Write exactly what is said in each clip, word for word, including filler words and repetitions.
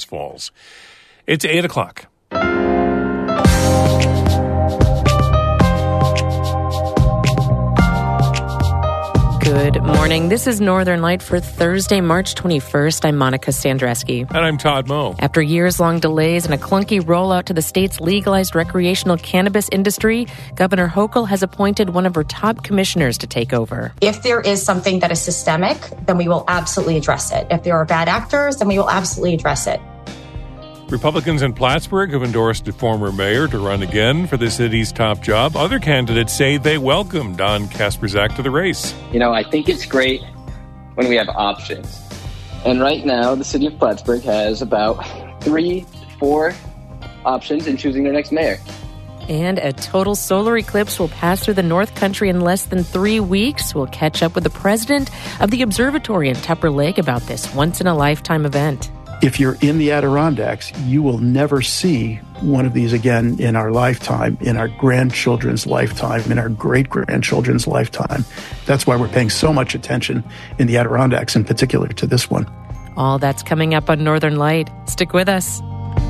Falls. It's eight o'clock. Good morning. This is Northern Light for Thursday, March twenty-first. I'm Monica Sandreski. And I'm Todd Moe. After years-long delays and a clunky rollout to the state's legalized recreational cannabis industry, Governor Hochul has appointed one of her top commissioners to take over. If there is something that is systemic, then we will absolutely address it. If there are bad actors, then we will absolutely address it. Republicans in Plattsburgh have endorsed a former mayor to run again for the city's top job. Other candidates say they welcome Don Kasperzak to the race. You know, I think it's great when we have options. And right now, the city of Plattsburgh has about three, four options in choosing their next mayor. And a total solar eclipse will pass through the North Country in less than three weeks. We'll catch up with the president of the observatory in Tupper Lake about this once-in-a-lifetime event. If you're in the Adirondacks, you will never see one of these again in our lifetime, in our grandchildren's lifetime, in our great-grandchildren's lifetime. That's why we're paying so much attention in the Adirondacks, in particular, to this one. All that's coming up on Northern Light. Stick with us.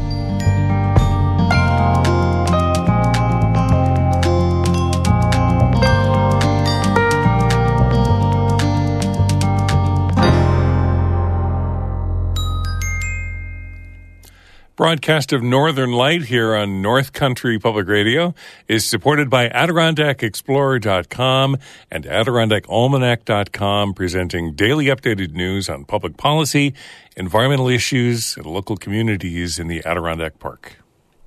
Broadcast of Northern Light here on North Country Public Radio is supported by Adirondack Explorer dot com and Adirondack Almanac dot com, presenting daily updated news on public policy, environmental issues, and local communities in the Adirondack Park.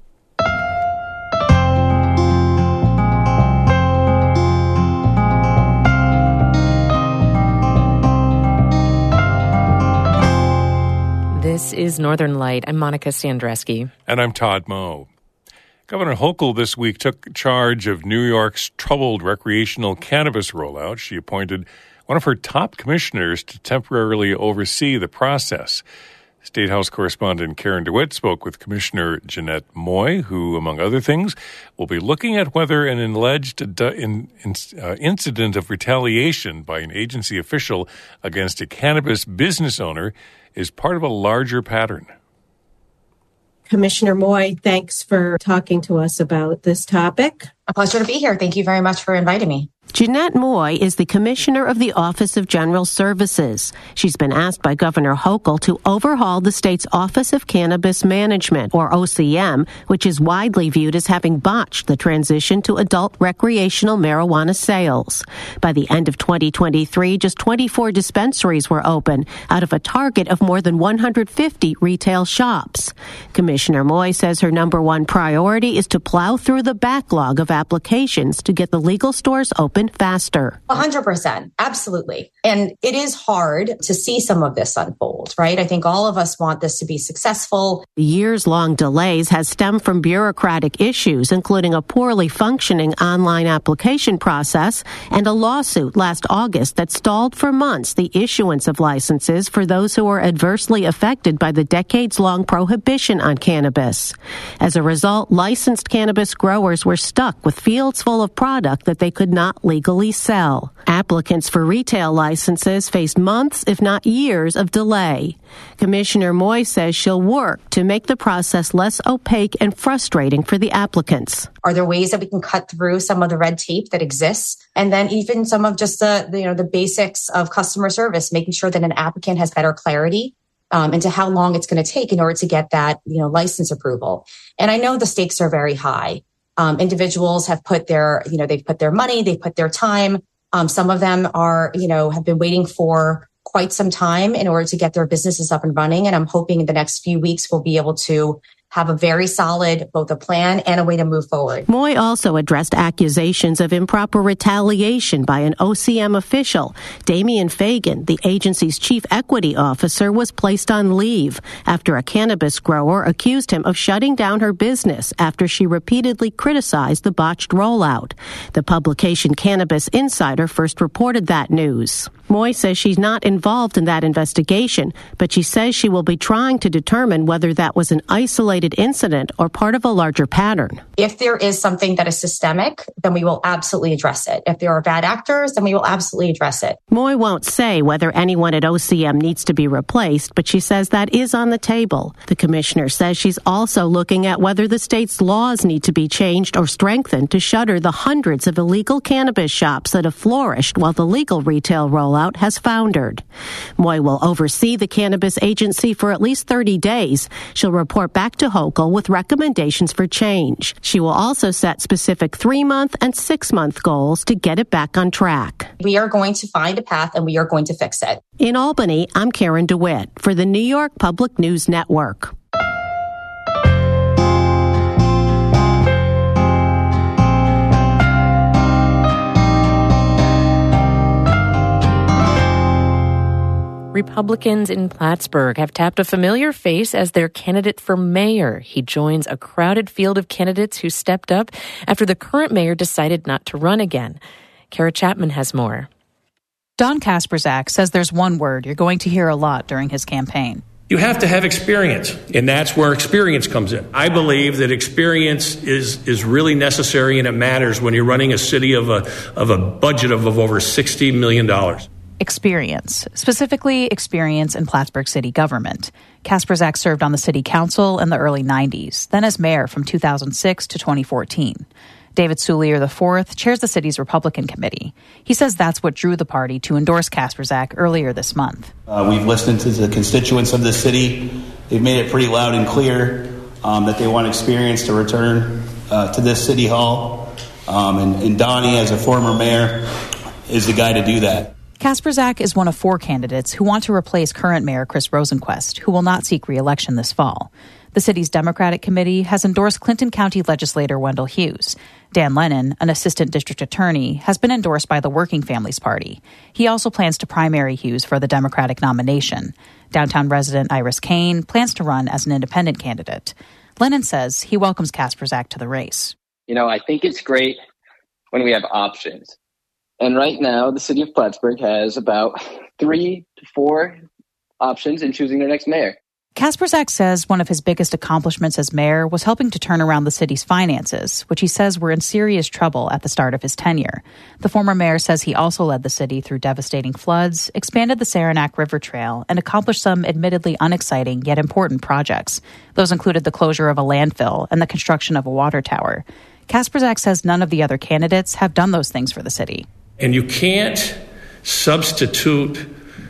This is Northern Light. I'm Monica Sandreski. And I'm Todd Moe. Governor Hochul this week took charge of New York's troubled recreational cannabis rollout. She appointed one of her top commissioners to temporarily oversee the process. State House correspondent Karen DeWitt spoke with Commissioner Jeanette Moy, who, among other things, will be looking at whether an alleged in, in, uh, incident of retaliation by an agency official against a cannabis business owner is part of a larger pattern. Commissioner Moy, thanks for talking to us about this topic. A pleasure to be here. Thank you very much for inviting me. Jeanette Moy is the Commissioner of the Office of General Services. She's been asked by Governor Hochul to overhaul the state's Office of Cannabis Management, or O C M, which is widely viewed as having botched the transition to adult recreational marijuana sales. By the end of twenty twenty-three, just twenty-four dispensaries were open out of a target of more than one hundred fifty retail shops. Commissioner Moy says her number one priority is to plow through the backlog of applications to get the legal stores open faster. one hundred percent. Absolutely. And it is hard to see some of this unfold, right? I think all of us want this to be successful. The years-long delays has stemmed from bureaucratic issues, including a poorly functioning online application process and a lawsuit last August that stalled for months the issuance of licenses for those who were adversely affected by the decades-long prohibition on cannabis. As a result, licensed cannabis growers were stuck with fields full of product that they could not legally sell. Applicants for retail licenses faced months, if not years, of delay. Commissioner Moy says she'll work to make the process less opaque and frustrating for the applicants. Are there ways that we can cut through some of the red tape that exists? And then even some of just the, the you know, the basics of customer service, making sure that an applicant has better clarity um, into how long it's going to take in order to get that, you know, license approval. And I know the stakes are very high. Um, individuals have put their, you know, they've put their money, they've put their time. Um, some of them are, you know, have been waiting for quite some time in order to get their businesses up and running. And I'm hoping in the next few weeks we'll be able to have a very solid, both a plan and a way to move forward. Moy also addressed accusations of improper retaliation by an O C M official. Damian Fagan, the agency's chief equity officer, was placed on leave after a cannabis grower accused him of shutting down her business after she repeatedly criticized the botched rollout. The publication Cannabis Insider first reported that news. Moy says she's not involved in that investigation, but she says she will be trying to determine whether that was an isolated isolated incident or part of a larger pattern. If there is something that is systemic, then we will absolutely address it. If there are bad actors, then we will absolutely address it. Moy won't say whether anyone at O C M needs to be replaced, but she says that is on the table. The commissioner says she's also looking at whether the state's laws need to be changed or strengthened to shutter the hundreds of illegal cannabis shops that have flourished while the legal retail rollout has foundered. Moy will oversee the cannabis agency for at least thirty days. She'll report back to Hochul with recommendations for change. She will also set specific three-month and six-month goals to get it back on track. We are going to find a path and we are going to fix it. In Albany, I'm Karen DeWitt for the New York Public News Network. Republicans in Plattsburgh have tapped a familiar face as their candidate for mayor. He joins a crowded field of candidates who stepped up after the current mayor decided not to run again. Kara Chapman has more. Don Kasperzak says there's one word you're going to hear a lot during his campaign. You have to have experience, and that's where experience comes in. I believe that experience is is really necessary, and it matters when you're running a city of a of a budget of, of over sixty million dollars. Experience, specifically experience in Plattsburgh city government. Kasperzak served on the city council in the early nineties, then as mayor from two thousand six to twenty fourteen. David Soulier the fourth chairs the city's Republican committee. He says that's what drew the party to endorse Kasperzak earlier this month. Uh, we've listened to the constituents of the city. They've made it pretty loud and clear um, that they want experience to return uh, to this city hall. Um, and, and Donnie, as a former mayor, is the guy to do that. Kasperzak is one of four candidates who want to replace current mayor Chris Rosenquist, who will not seek re-election this fall. The city's Democratic committee has endorsed Clinton County legislator Wendell Hughes. Dan Lennon, an assistant district attorney, has been endorsed by the Working Families Party. He also plans to primary Hughes for the Democratic nomination. Downtown resident Iris Kane plans to run as an independent candidate. Lennon says he welcomes Kasperzak to the race. You know, I think it's great when we have options. And right now, the city of Plattsburgh has about three to four options in choosing their next mayor. Kasperzak says one of his biggest accomplishments as mayor was helping to turn around the city's finances, which he says were in serious trouble at the start of his tenure. The former mayor says he also led the city through devastating floods, expanded the Saranac River Trail, and accomplished some admittedly unexciting yet important projects. Those included the closure of a landfill and the construction of a water tower. Kasperzak says none of the other candidates have done those things for the city. And you can't substitute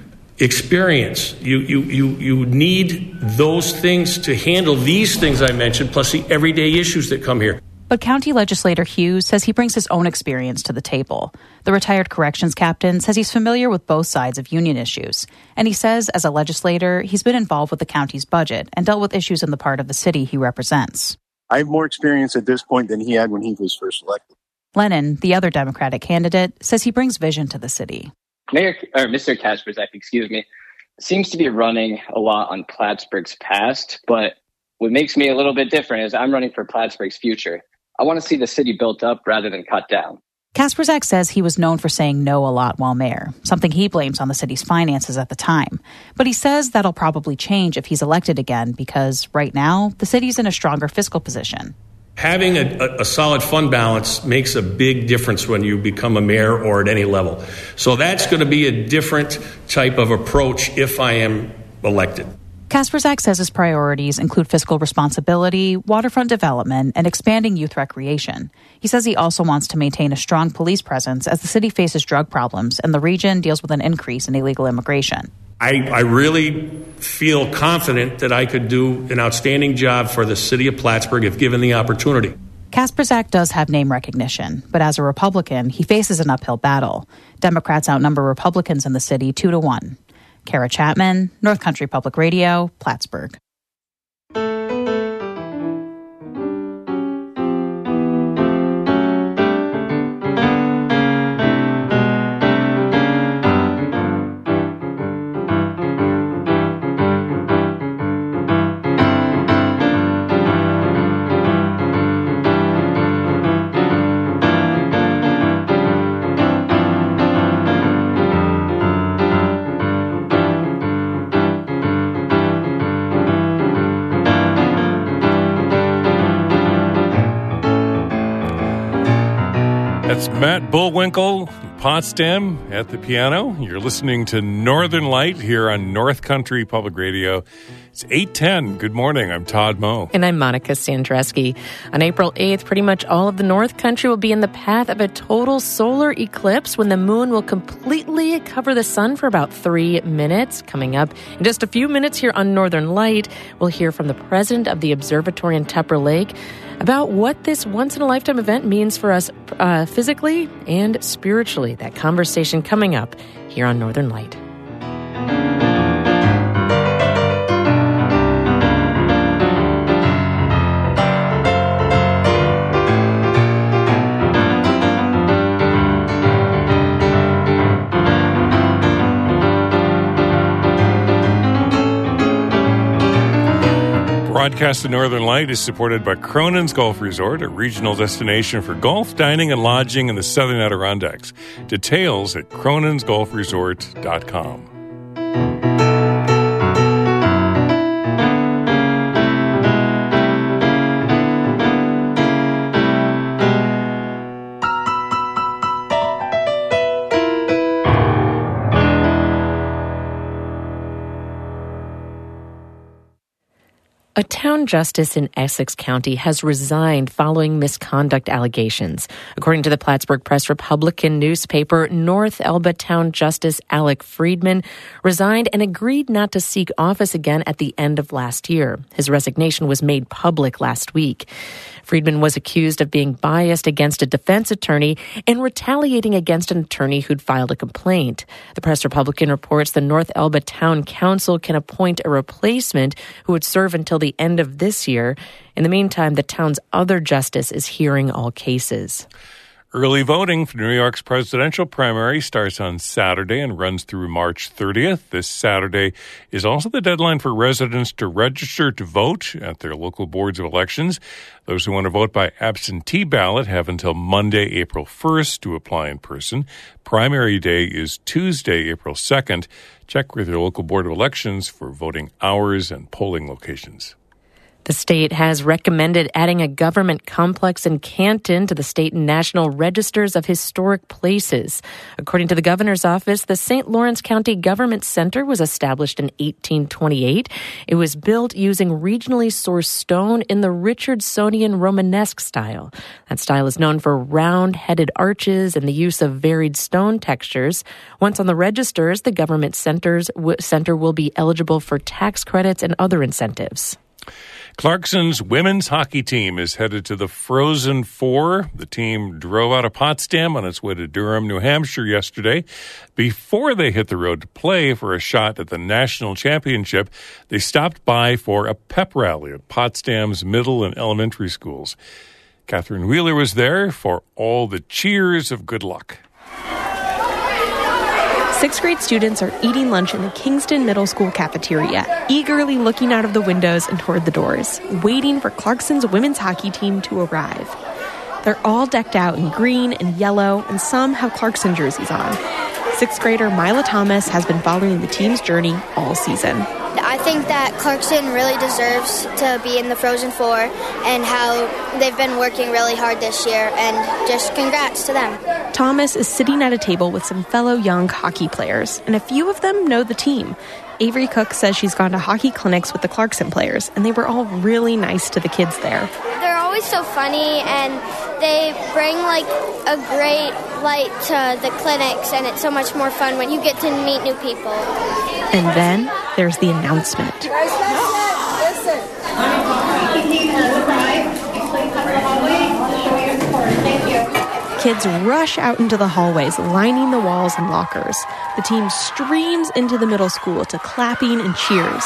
experience. You, you, you, you need those things to handle these things I mentioned, plus the everyday issues that come here. But County Legislator Hughes says he brings his own experience to the table. The retired corrections captain says he's familiar with both sides of union issues. And he says, as a legislator, he's been involved with the county's budget and dealt with issues in the part of the city he represents. I have more experience at this point than he had when he was first elected. Lennon, the other Democratic candidate, says he brings vision to the city. Mayor, or Mister Kasperzak, excuse me, seems to be running a lot on Plattsburgh's past, but what makes me a little bit different is I'm running for Plattsburgh's future. I want to see the city built up rather than cut down. Kasperzak says he was known for saying no a lot while mayor, something he blames on the city's finances at the time. But he says that'll probably change if he's elected again because right now, the city's in a stronger fiscal position. Having a, a solid fund balance makes a big difference when you become a mayor or at any level. So that's going to be a different type of approach if I am elected. Kasperzak says his priorities include fiscal responsibility, waterfront development, and expanding youth recreation. He says he also wants to maintain a strong police presence as the city faces drug problems and the region deals with an increase in illegal immigration. I, I really feel confident that I could do an outstanding job for the city of Plattsburgh if given the opportunity. Kasperzak does have name recognition, but as a Republican, he faces an uphill battle. Democrats outnumber Republicans in the city two to one. Kara Chapman, North Country Public Radio, Plattsburgh. That's Matt Bullwinkle, Potsdam at the piano. You're listening to Northern Light here on North Country Public Radio. It's eight ten. Good morning. I'm Todd Moe. And I'm Monica Sandreski. On April eighth, pretty much all of the North Country will be in the path of a total solar eclipse when the moon will completely cover the sun for about three minutes. Coming up in just a few minutes here on Northern Light, we'll hear from the president of the observatory in Tupper Lake about what this once-in-a-lifetime event means for us uh, physically and spiritually. That conversation coming up here on Northern Light. Broadcast of Northern Light is supported by Cronin's Golf Resort, a regional destination for golf, dining, and lodging in the Southern Adirondacks. Details at cronins golf resort dot com. A town justice in Essex County has resigned following misconduct allegations. According to the Plattsburgh Press Republican newspaper, North Elba Town Justice Alec Friedman resigned and agreed not to seek office again at the end of last year. His resignation was made public last week. Friedman was accused of being biased against a defense attorney and retaliating against an attorney who'd filed a complaint. The Press Republican reports the North Elba Town Council can appoint a replacement who would serve until the end of this year. In the meantime, the town's other justice is hearing all cases. Early voting for New York's presidential primary starts on Saturday and runs through March thirtieth. This Saturday is also the deadline for residents to register to vote at their local boards of elections. Those who want to vote by absentee ballot have until Monday, April first to apply in person. Primary day is Tuesday, April second. Check with your local board of elections for voting hours and polling locations. The state has recommended adding a government complex in Canton to the state and national registers of historic places. According to the governor's office, the Saint Lawrence County Government Center was established in eighteen twenty-eight. It was built using regionally sourced stone in the Richardsonian Romanesque style. That style is known for round-headed arches and the use of varied stone textures. Once on the registers, the government centers, center will be eligible for tax credits and other incentives. Clarkson's women's hockey team is headed to the Frozen Four. The team drove out of Potsdam on its way to Durham, New Hampshire yesterday. Before they hit the road to play for a shot at the national championship, they stopped by for a pep rally at Potsdam's middle and elementary schools. Catherine Wheeler was there for all the cheers of good luck. Sixth grade students are eating lunch in the Kingston Middle School cafeteria, eagerly looking out of the windows and toward the doors, waiting for Clarkson's women's hockey team to arrive. They're all decked out in green and yellow, and some have Clarkson jerseys on. Sixth grader Mila Thomas has been following the team's journey all season. I think that Clarkson really deserves to be in the Frozen Four and how they've been working really hard this year, and just congrats to them. Thomas is sitting at a table with some fellow young hockey players, and a few of them know the team. Avery Cook says she's gone to hockey clinics with the Clarkson players, and they were all really nice to the kids there. They're always so funny, and they bring like a great light to the clinics, and it's so much more fun when you get to meet new people. And then there's the announcement. Kids rush out into the hallways, lining the walls and lockers. The team streams into the middle school to clapping and cheers.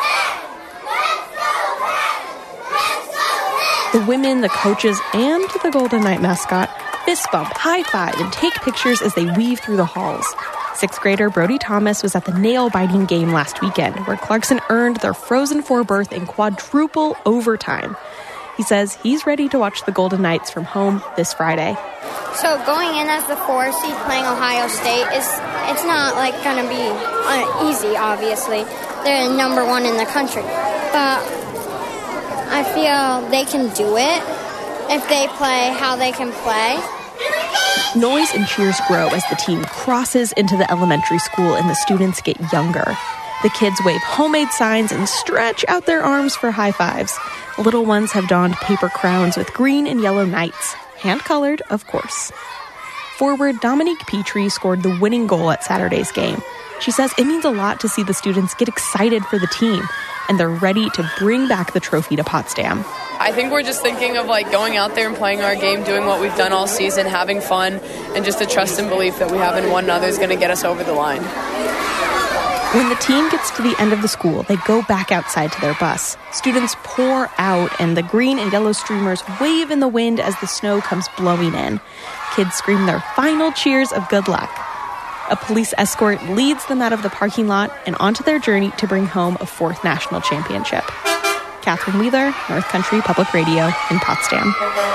The women, the coaches, and the Golden Knight mascot fist bump, high five, and take pictures as they weave through the halls. Sixth grader Brody Thomas was at the nail-biting game last weekend, where Clarkson earned their Frozen Four berth in quadruple overtime. He says he's ready to watch the Golden Knights from home this Friday. So going in as the four seed playing Ohio State, is it's not like going to be uh, easy, obviously. They're number one in the country. But I feel they can do it if they play how they can play. Noise and cheers grow as the team crosses into the elementary school and the students get younger. The kids wave homemade signs and stretch out their arms for high fives. Little ones have donned paper crowns with green and yellow knights, hand-colored, of course. Forward Dominique Petrie scored the winning goal at Saturday's game. She says it means a lot to see the students get excited for the team, and they're ready to bring back the trophy to Potsdam. I think we're just thinking of like going out there and playing our game, doing what we've done all season, having fun, and just the trust and belief that we have in one another is going to get us over the line. When the team gets to the end of the school, they go back outside to their bus. Students pour out, and the green and yellow streamers wave in the wind as the snow comes blowing in. Kids scream their final cheers of good luck. A police escort leads them out of the parking lot and onto their journey to bring home a fourth national championship. Catherine Wheeler, North Country Public Radio in Potsdam.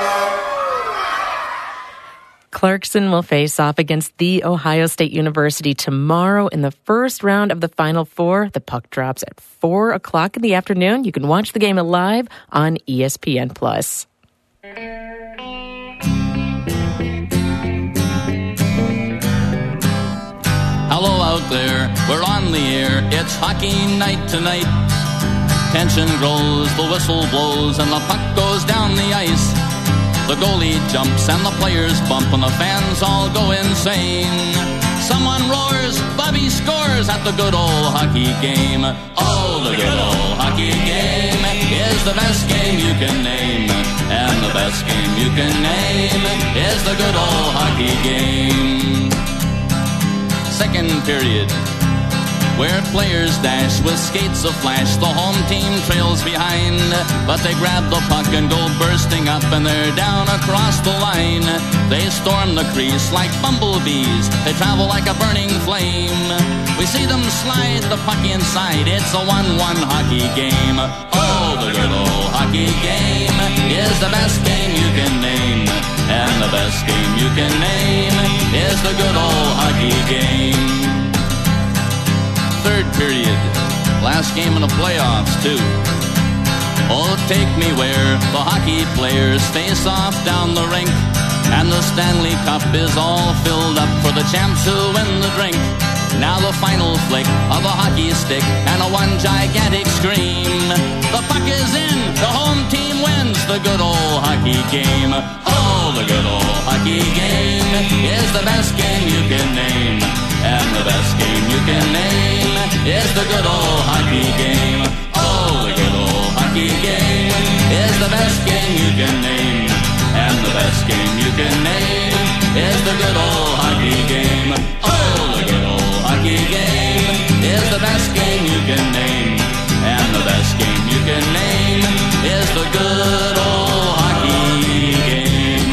Clarkson will face off against The Ohio State University tomorrow in the first round of the Final Four. The puck drops at four o'clock in the afternoon. You can watch the game live on E S P N plus. Hello out there, we're on the air. It's hockey night tonight. Tension grows, the whistle blows, and the puck goes down the ice. The goalie jumps and the players bump and the fans all go insane. Someone roars, Bobby scores at the good old hockey game. Oh, the good old hockey game is the best game you can name. And the best game you can name is the good old hockey game. Second period, where players dash with skates aflash. The home team trails behind, but they grab the puck and go bursting up, and they're down across the line. They storm the crease like bumblebees. They travel like a burning flame. We see them slide the puck inside. It's a one one hockey game. Oh, the good old hockey game is the best game you can name. And the best game you can name is the good old hockey game. Third period, last game in the playoffs too. Oh, take me where the hockey players face off down the rink, and the Stanley Cup is all filled up for the champs who win the drink. Now the final flick of a hockey stick and a one gigantic scream. The puck is in, the home team wins the good old hockey game. Oh, the good old hockey game is the best game you can name. And the best game you can name is the good old hockey game. Oh, the good old hockey game is the best game you can name. And the best game you can name is the good old hockey game. Oh, the good old hockey game is the best game you can name. And the best game you can name is the good old hockey game.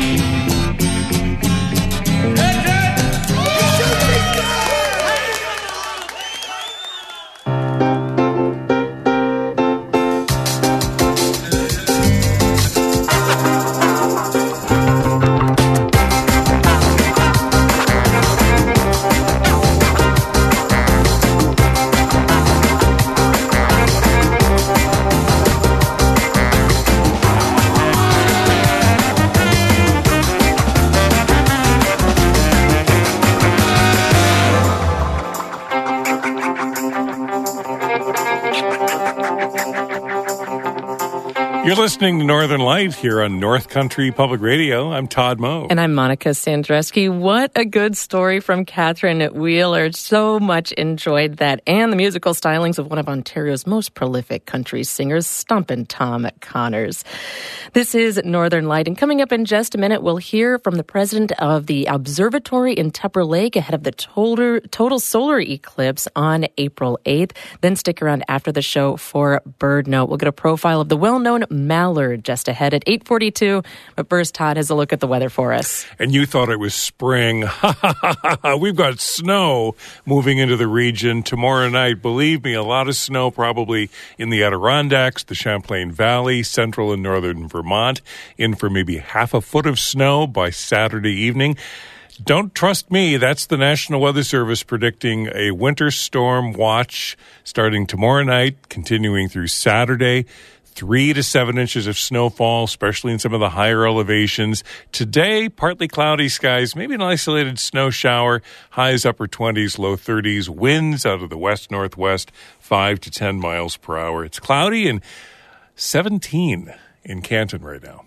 You're listening to Northern Light here on North Country Public Radio. I'm Todd Moe. And I'm Monica Sandreski. What a good story from Catherine Wheeler. So much enjoyed that. And the musical stylings of one of Ontario's most prolific country singers, Stompin' Tom Connors. This is Northern Light. And coming up in just a minute, we'll hear from the president of the observatory in Tupper Lake ahead of the total, total solar eclipse on April eighth. Then stick around after the show for Bird Note. We'll get a profile of the well-known mallard just ahead at eight forty-two. But first, Todd has a look at the weather for us. And you thought it was spring. We've got snow moving into the region tomorrow night. Believe me, a lot of snow probably in the Adirondacks, the Champlain Valley, central and northern Vermont. In for maybe half a foot of snow by Saturday evening. Don't trust me. That's the National Weather Service predicting a winter storm watch starting tomorrow night, continuing through Saturday. Three to seven inches of snowfall, especially in some of the higher elevations. Today, partly cloudy skies, maybe an isolated snow shower. Highs upper twenties, low thirties. Winds out of the west-northwest, five to ten miles per hour. It's cloudy and seventeen in Canton right now.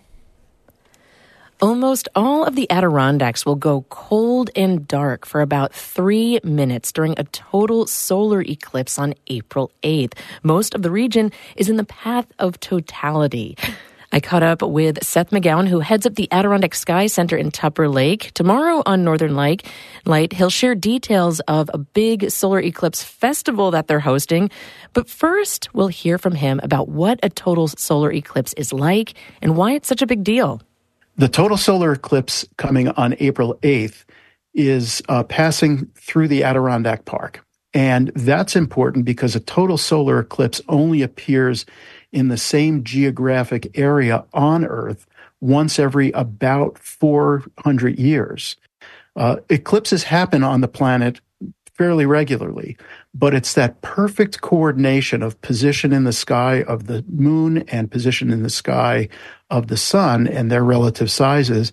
Almost all of the Adirondacks will go cold and dark for about three minutes during a total solar eclipse on April eighth. Most of the region is in the path of totality. I caught up with Seth McGowan, who heads up the Adirondack Sky Center in Tupper Lake. Tomorrow on Northern Light, Light, he'll share details of a big solar eclipse festival that they're hosting. But first, we'll hear from him about what a total solar eclipse is like and why it's such a big deal. The total solar eclipse coming on April eighth is uh, passing through the Adirondack Park. And that's important because a total solar eclipse only appears in the same geographic area on Earth once every about four hundred years. Uh, eclipses happen on the planet fairly regularly, but it's that perfect coordination of position in the sky of the moon and position in the sky of the sun and their relative sizes,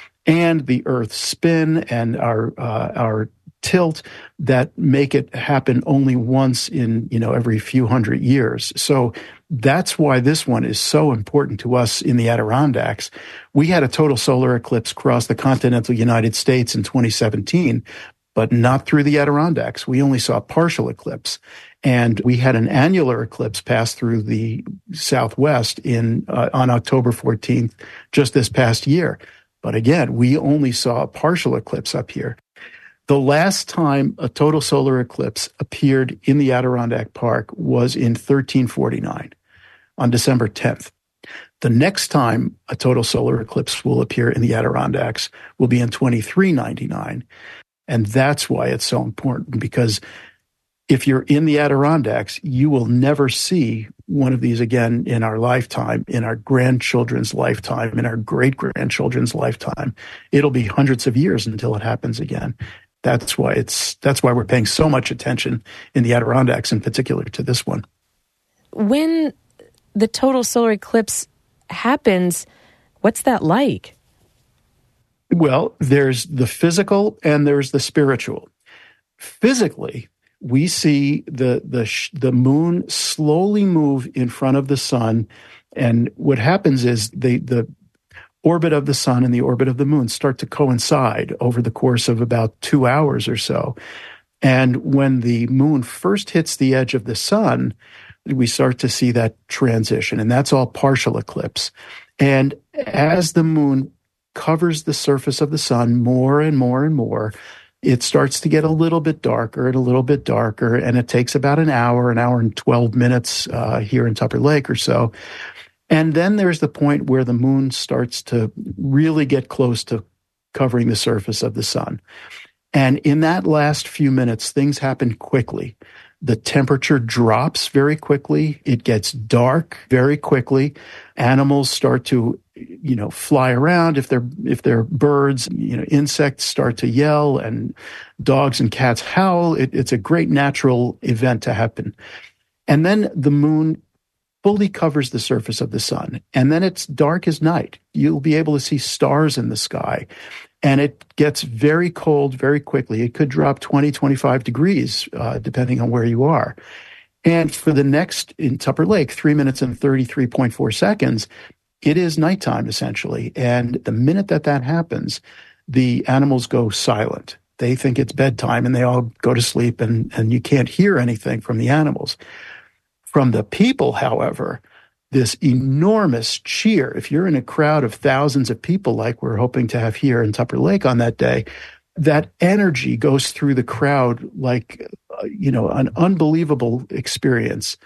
and the Earth's spin and our uh, our tilt that make it happen only once in, you know, every few hundred years. So that's why this one is so important to us in the Adirondacks. We had a total solar eclipse cross the continental United States in twenty seventeen, but not through the Adirondacks. We only saw a partial eclipse. And we had an annular eclipse pass through the Southwest in uh, on October fourteenth, just this past year. But again, we only saw a partial eclipse up here. The last time a total solar eclipse appeared in the Adirondack Park was in thirteen forty-nine, on December tenth. The next time a total solar eclipse will appear in the Adirondacks will be in twenty-three ninety-nine. And that's why it's so important, because if you're in the Adirondacks, you will never see one of these again in our lifetime, in our grandchildren's lifetime, in our great-grandchildren's lifetime. It'll be hundreds of years until it happens again. That's why it's that's why we're paying so much attention in the Adirondacks, in particular, to this one. When the total solar eclipse happens, what's that like? Well, there's the physical and there's the spiritual. Physically, we see the the the moon slowly move in front of the sun, and what happens is the the orbit of the sun and the orbit of the moon start to coincide over the course of about two hours or so. And when the moon first hits the edge of the sun, we start to see that transition, and that's all partial eclipse. And as the moon covers the surface of the sun more and more and more, it starts to get a little bit darker and a little bit darker, and it takes about an hour, an hour and twelve minutes uh, here in Tupper Lake or so. And then there's the point where the moon starts to really get close to covering the surface of the sun. And in that last few minutes, things happen quickly. The temperature drops very quickly. It gets dark very quickly. Animals start to, you know, fly around. If they're, if they're birds, you know, insects start to yell, and dogs and cats howl. It, it's a great natural event to happen. And then the moon fully covers the surface of the sun. And then it's dark as night. You'll be able to see stars in the sky. And it gets very cold very quickly. It could drop twenty, twenty-five degrees, uh, depending on where you are. And for the next, in Tupper Lake, three minutes and thirty-three point four seconds, it is nighttime, essentially. And the minute that that happens, the animals go silent. They think it's bedtime, and they all go to sleep, and, and you can't hear anything from the animals. From the people, however, this enormous cheer, if you're in a crowd of thousands of people like we're hoping to have here in Tupper Lake on that day, that energy goes through the crowd like, uh, you know, an unbelievable experience.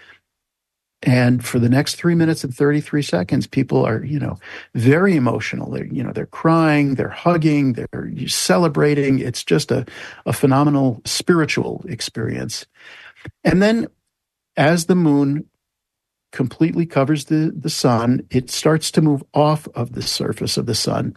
And for the next three minutes and thirty-three seconds, people are, you know, very emotional. They're, you know, they're crying, they're hugging, they're celebrating. It's just a, a phenomenal spiritual experience. And then as the moon completely covers the, the sun, it starts to move off of the surface of the sun.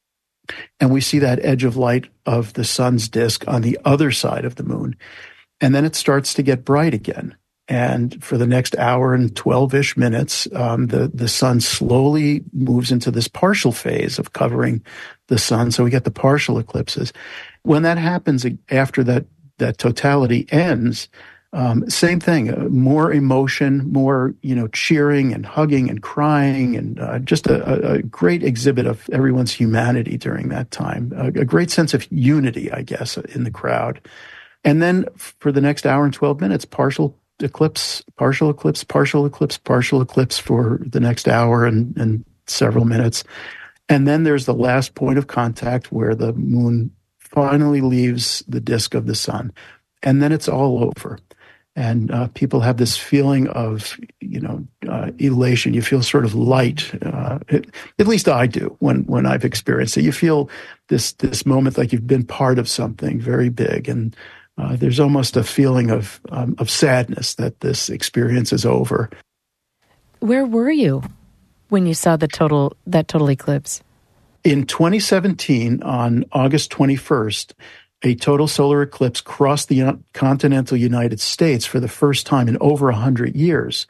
And we see that edge of light of the sun's disk on the other side of the moon. And then it starts to get bright again. And for the next hour and twelve-ish minutes, um, the, the sun slowly moves into this partial phase of covering the sun. So we get the partial eclipses. When that happens after that, that totality ends, um, same thing, uh, more emotion, more, you know, cheering and hugging and crying, and uh, just a, a great exhibit of everyone's humanity during that time. A, a great sense of unity, I guess, in the crowd. And then for the next hour and twelve minutes, partial eclipse, partial eclipse, partial eclipse, partial eclipse for the next hour and, and several minutes. And then there's the last point of contact where the moon finally leaves the disk of the sun. And then it's all over. And uh, people have this feeling of, you know, uh, elation. You feel sort of light. Uh, it, at least I do when, when I've experienced it. You feel this, this moment like you've been part of something very big. And Uh, there's almost a feeling of um, of sadness that this experience is over. Where were you when you saw the total that total eclipse? In twenty seventeen, on August twenty-first, a total solar eclipse crossed the continental United States for the first time in over one hundred years.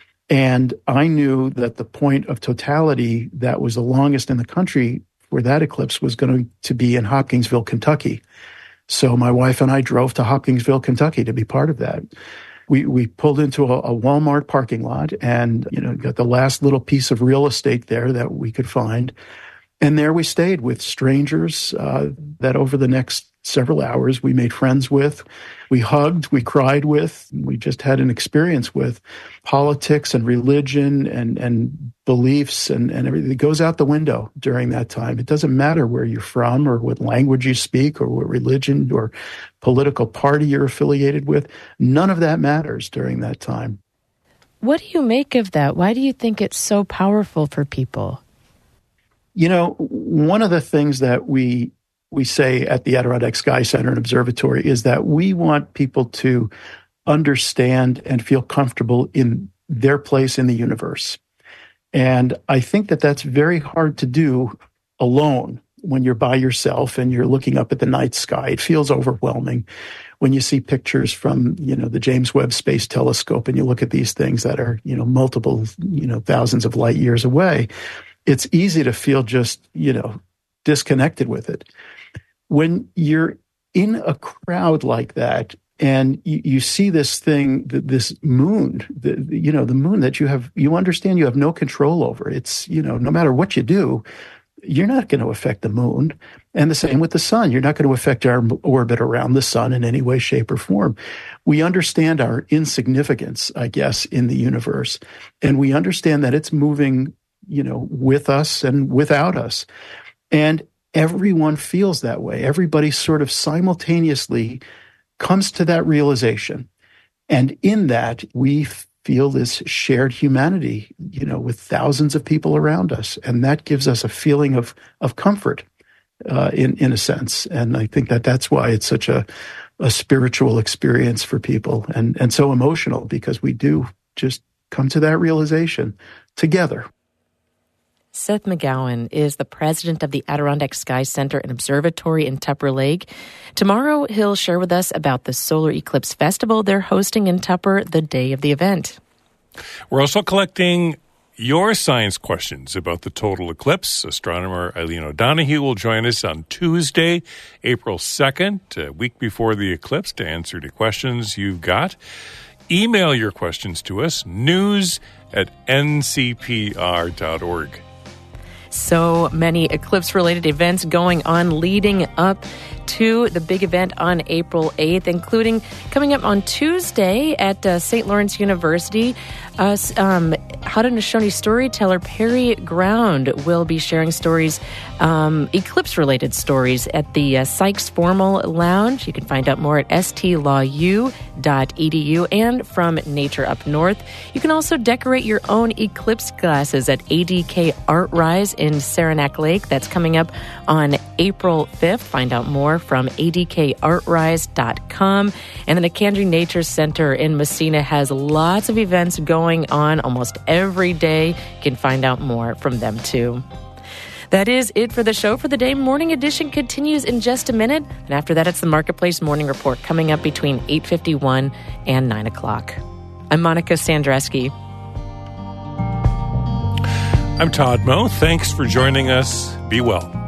And I knew that the point of totality that was the longest in the country for that eclipse was going to be in Hopkinsville, Kentucky. So my wife and I drove to Hopkinsville, Kentucky to be part of that. We we pulled into a, a Walmart parking lot and, you know, got the last little piece of real estate there that we could find. And there we stayed with strangers uh, that over the next several hours we made friends with. We hugged, we cried with, we just had an experience with politics and religion and, and beliefs and, and everything. It goes out the window during that time. It doesn't matter where you're from or what language you speak or what religion or political party you're affiliated with. None of that matters during that time. What do you make of that? Why do you think it's so powerful for people? You know, one of the things that we we say at the Adirondack Sky Center and Observatory is that we want people to understand and feel comfortable in their place in the universe. And I think that that's very hard to do alone when you're by yourself and you're looking up at the night sky. It feels overwhelming when you see pictures from, you know, the James Webb Space Telescope and you look at these things that are, you know, multiple, you know, thousands of light years away. It's easy to feel just, you know, disconnected with it. When you're in a crowd like that and you, you see this thing, this moon, the, you know, the moon that you have, you understand you have no control over. It's, you know, no matter what you do, you're not going to affect the moon. And the same with the sun. You're not going to affect our orbit around the sun in any way, shape, or form. We understand our insignificance, I guess, in the universe. And we understand that it's moving, you know, with us and without us. And everyone feels that way. Everybody sort of simultaneously comes to that realization. And in that, we feel this shared humanity, you know, with thousands of people around us. And that gives us a feeling of, of comfort, uh, in, in a sense. And I think that that's why it's such a, a spiritual experience for people and, and so emotional, because we do just come to that realization together. Seth McGowan is the president of the Adirondack Sky Center and Observatory in Tupper Lake. Tomorrow, he'll share with us about the Solar Eclipse Festival they're hosting in Tupper the day of the event. We're also collecting your science questions about the total eclipse. Astronomer Eileen O'Donoghue will join us on Tuesday, April second, a week before the eclipse, to answer the questions you've got. Email your questions to us, news at n c p r dot org. So many eclipse-related events going on leading up to the big event on April eighth, including coming up on Tuesday at uh, Saint Lawrence University. Uh, um, Haudenosaunee storyteller Perry Ground will be sharing stories, um, eclipse-related stories, at the uh, Sykes Formal Lounge. You can find out more at s t law u dot e d u. And from Nature Up North, you can also decorate your own eclipse glasses at A D K Art Rise in Saranac Lake. That's coming up on April fifth. Find out more from a d k art rise dot com. And the Nicandri Nature Center in Massena has lots of events going on almost every day. You can find out more from them too. That is it for the show for the day. Morning Edition continues in just a minute. And after that, it's the Marketplace Morning Report coming up between eight fifty-one and nine o'clock. I'm Monica Sandreski. I'm Todd Moe. Thanks for joining us. Be well.